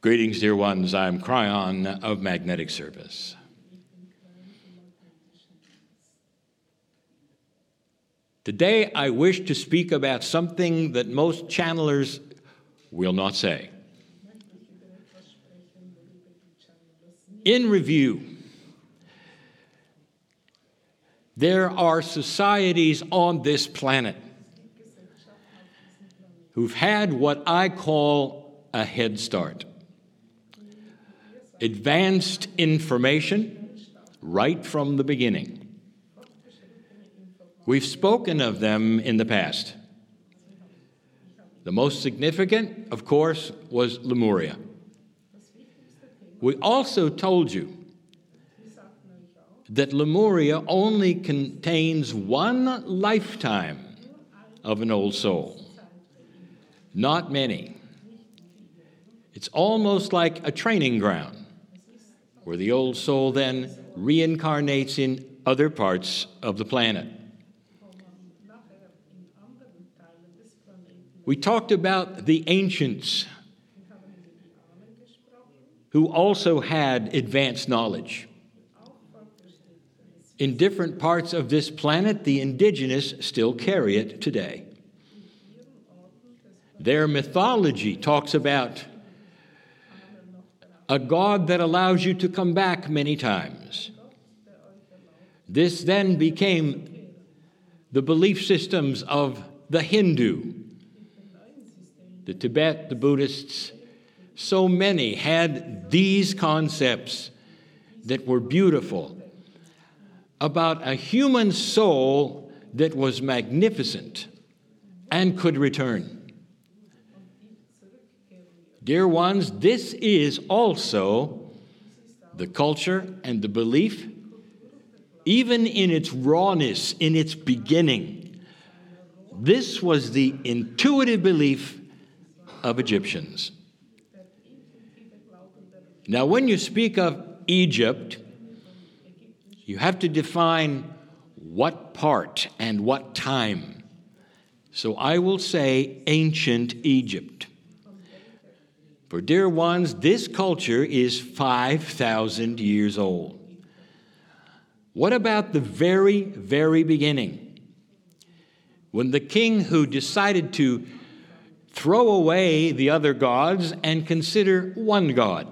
Greetings, dear ones. I'm Cryon of Magnetic Service. Today, I wish to speak about something that most channelers will not say. In review, there are societies on this planet who've had what I call a head start. Advanced information right from the beginning. We've spoken of them in the past. The most significant, of course, was Lemuria. We also told you that Lemuria only contains one lifetime of an old soul, not many. It's almost like a training ground, where the old soul then reincarnates in other parts of the planet. We talked about the ancients who also had advanced knowledge. In different parts of this planet, the indigenous still carry it today. Their mythology talks about a God that allows you to come back many times. This then became the belief systems of the Hindu, the Tibet, the Buddhists. So many had these concepts that were beautiful about a human soul that was magnificent and could return. Dear ones, this is also the culture and the belief, even in its rawness, in its beginning. This was the intuitive belief of Egyptians. Now, when you speak of Egypt, you have to define what part and what time. So I will say ancient Egypt. For dear ones, this culture is 5,000 years old. What about the very, very beginning? When the king who decided to throw away the other gods and consider one God.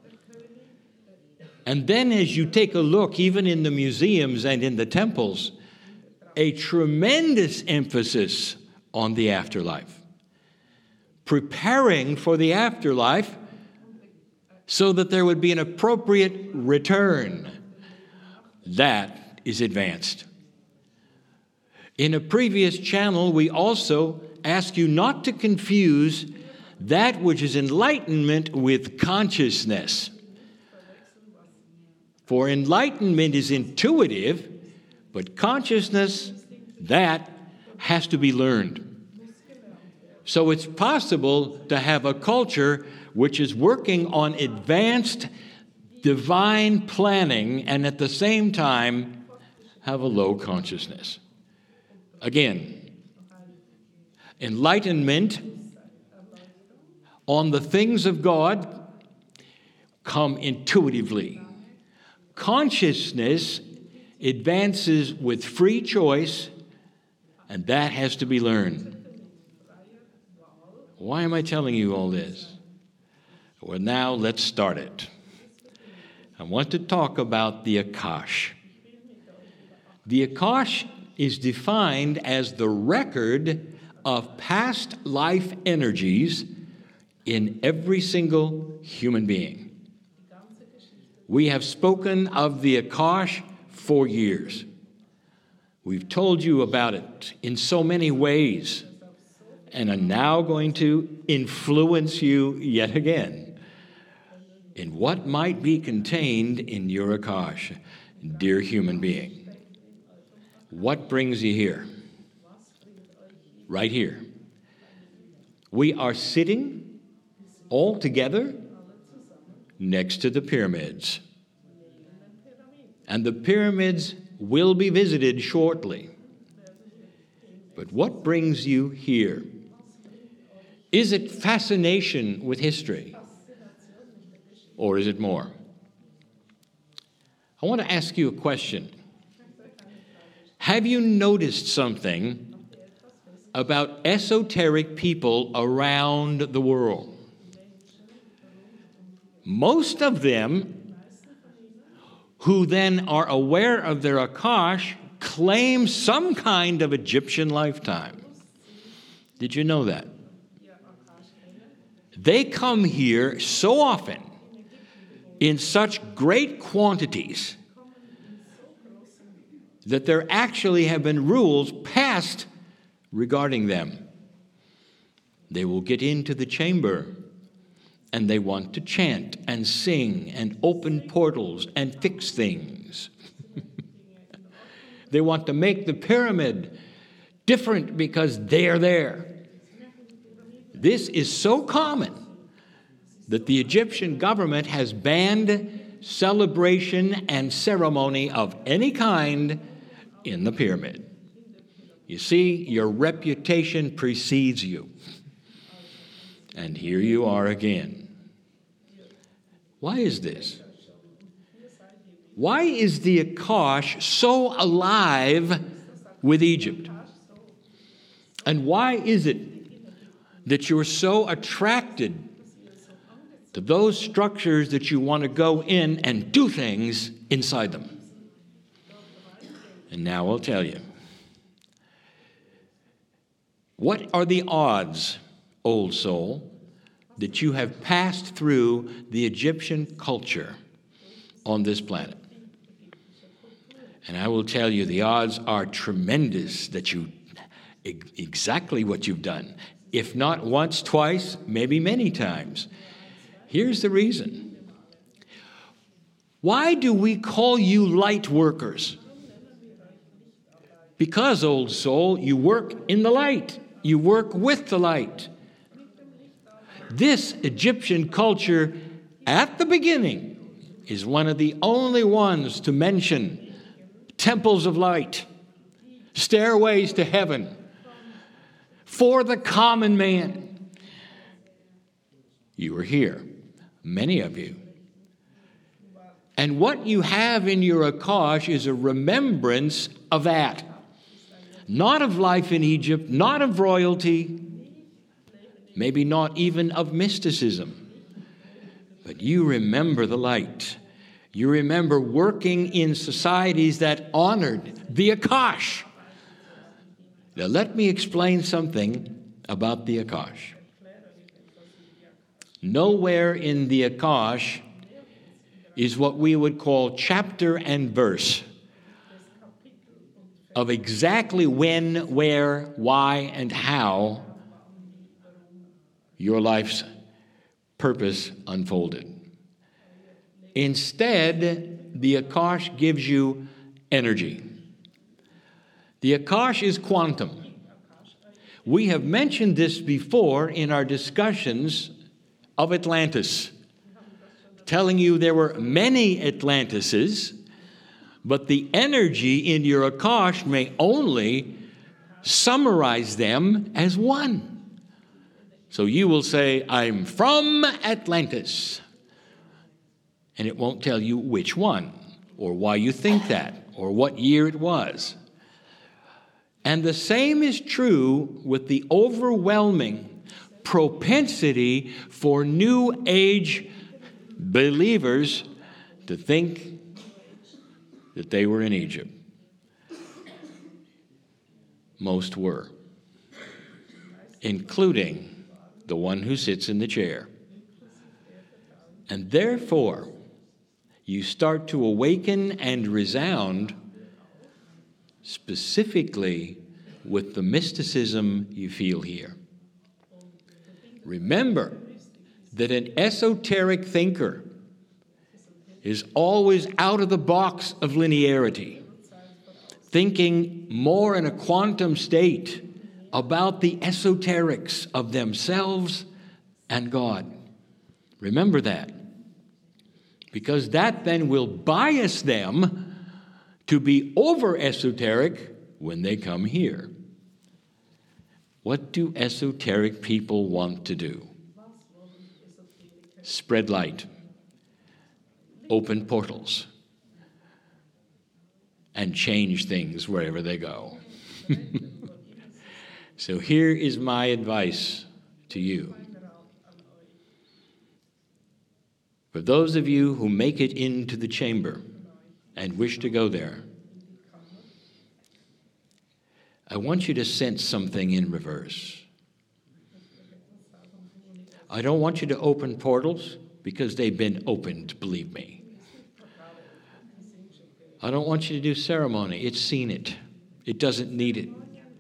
And then as you take a look, even in the museums and in the temples, a tremendous emphasis on the afterlife. Preparing for the afterlife so that there would be an appropriate return. That is advanced. In a previous channel, we also ask you not to confuse that which is enlightenment with consciousness. For enlightenment is intuitive, but consciousness, that has to be learned. So it's possible to have a culture which is working on advanced divine planning and at the same time have a low consciousness. Again, enlightenment on the things of God come intuitively. Consciousness advances with free choice, and that has to be learned. Why am I telling you all this? Well, now let's start it. I want to talk about the Akash. The Akash is defined as the record of past life energies in every single human being. We have spoken of the Akash for years. We've told you about it in so many ways, and are now going to influence you yet again in what might be contained in your Akash, dear human being. What brings you here? Right here. We are sitting all together next to the pyramids. And the pyramids will be visited shortly. But what brings you here? Is it fascination with history? Or is it more? I want to ask you a question. Have you noticed something about esoteric people around the world? Most of them, who then are aware of their Akash, claim some kind of Egyptian lifetime. Did you know that? They come here so often, in such great quantities, that there actually have been rules passed regarding them. They will get into the chamber and they want to chant and sing and open portals and fix things. They want to make the pyramid different because they're there. This is so common that the Egyptian government has banned celebration and ceremony of any kind in the pyramid. You see, your reputation precedes you. And here you are again. Why is this? Why is the Akash so alive with Egypt? And why is it that you're so attracted to those structures that you want to go in and do things inside them? And now I'll tell you. What are the odds, old soul, that you have passed through the Egyptian culture on this planet? And I will tell you, the odds are tremendous that you exactly what you've done. If not once, twice, maybe many times. Here's the reason. Why do we call you light workers? Because, old soul, you work in the light. You work with the light. This Egyptian culture, at the beginning, is one of the only ones to mention temples of light, stairways to heaven, for the common man. You are here, many of you. And what you have in your Akash is a remembrance of that. Not of life in Egypt, not of royalty, maybe not even of mysticism. But you remember the light. You remember working in societies that honored the Akash. Now let me explain something about the Akash. Nowhere in the Akash is what we would call chapter and verse of exactly when, where, why, and how your life's purpose unfolded. Instead, the Akash gives you energy. The Akash is quantum. We have mentioned this before in our discussions of Atlantis, telling you there were many Atlantises, but the energy in your Akash may only summarize them as one. So you will say, I'm from Atlantis. And it won't tell you which one, or why you think that, or what year it was. And the same is true with the overwhelming propensity for New Age believers to think that they were in Egypt. Most were, including the one who sits in the chair. And therefore, you start to awaken and resound specifically with the mysticism you feel here. Remember that an esoteric thinker is always out of the box of linearity, thinking more in a quantum state about the esoterics of themselves and God. Remember that, because that then will bias them to be over-esoteric when they come here. What do esoteric people want to do? Spread light. open portals and change things wherever they go. So here is my advice to you. For those of you who make it into the chamber and wish to go there, I want you to sense something in reverse. I don't want you to open portals because they've been opened, believe me. I don't want you to do ceremony. It's seen it. It doesn't need it.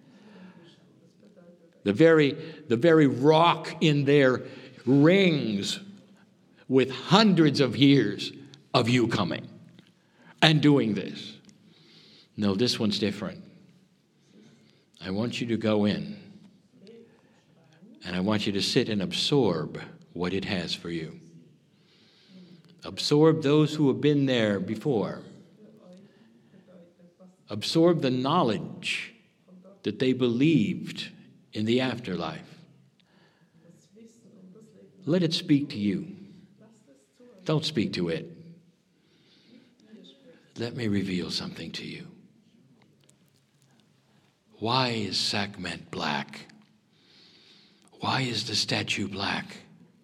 The very rock in there rings with hundreds of years of you coming and doing this. No, this one's different. I want you to go in, and I want you to sit and absorb what it has for you. Absorb those who have been there before. Absorb the knowledge that they believed in the afterlife. Let it speak to you. Don't speak to it. Let me reveal something to you. Why is Sekhmet black? Why is the statue black?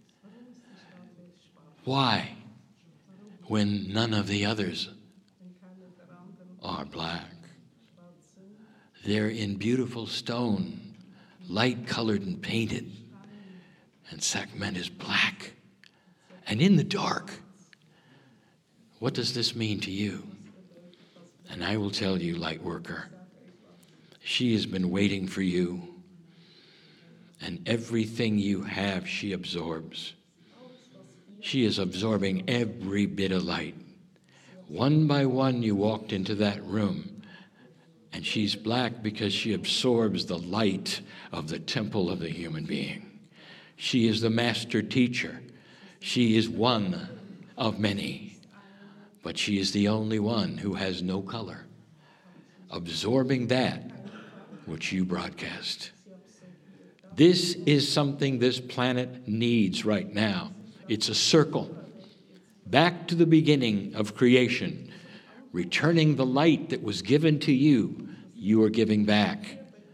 Why, when none of the others are black? They're in beautiful stone, light-colored and painted, and Sekhmet is black and in the dark. What does this mean to you? And I will tell you, light worker, she has been waiting for you, and everything you have she absorbs. She is absorbing every bit of light. One by one you walked into that room, and she's black because she absorbs the light of the temple of the human being. She is the master teacher. She is one of many, but she is the only one who has no color, absorbing that which you broadcast. This is something this planet needs right now. It's a circle back to the beginning of creation, returning the light that was given to you, you are giving back.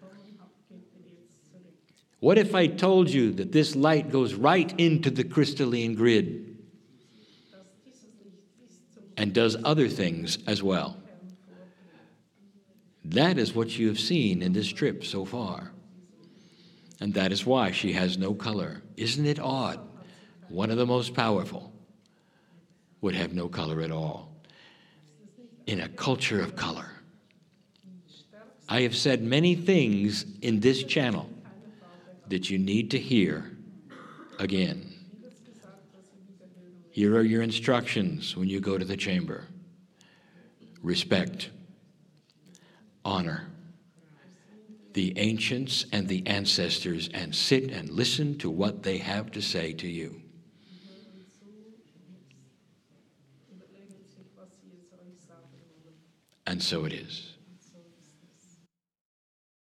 What if I told you that this light goes right into the crystalline grid and does other things as well? That is what you have seen in this trip so far. And that is why she has no color. Isn't it odd? One of the most powerful would have no color at all. In a culture of color. I have said many things in this channel that you need to hear again. Here are your instructions when you go to the chamber. Respect. Honor the ancients and the ancestors and sit and listen to what they have to say to you. And so it is.